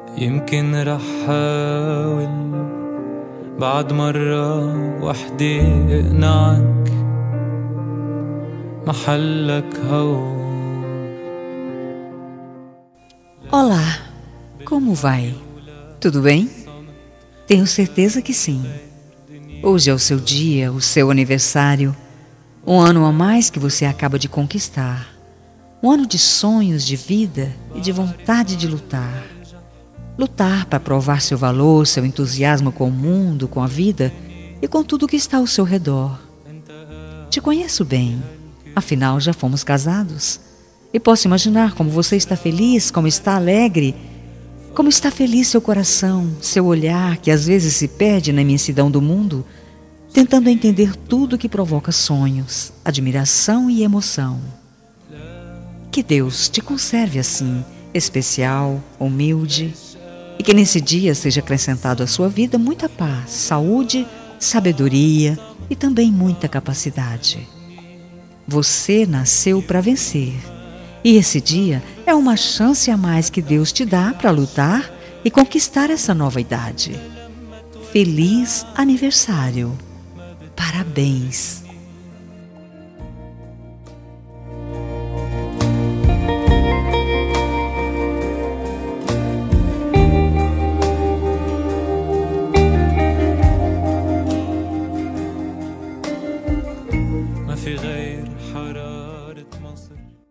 يمكن رح حاول بعد مرة وحدة اقنعك محلك هون. Olá, como vai? Tudo bem? Tenho certeza que sim. Hoje é o seu dia, o seu aniversário, um ano a mais que você acaba de conquistar, um ano de sonhos, de vida e de vontade de lutar. Lutar para provar seu valor, seu entusiasmo com o mundo, com a vida e com tudo que está ao seu redor. Te conheço bem, afinal já fomos casados. E posso imaginar como você está feliz, como está alegre, como está feliz seu coração, seu olhar que às vezes se perde na imensidão do mundo, tentando entender tudo que provoca sonhos, admiração e emoção. Que Deus te conserve assim, especial, humilde, e que nesse dia seja acrescentado à sua vida muita paz, saúde, sabedoria e também muita capacidade. Você nasceu para vencer. E esse dia é uma chance a mais que Deus te dá para lutar e conquistar essa nova idade. Feliz aniversário! Parabéns!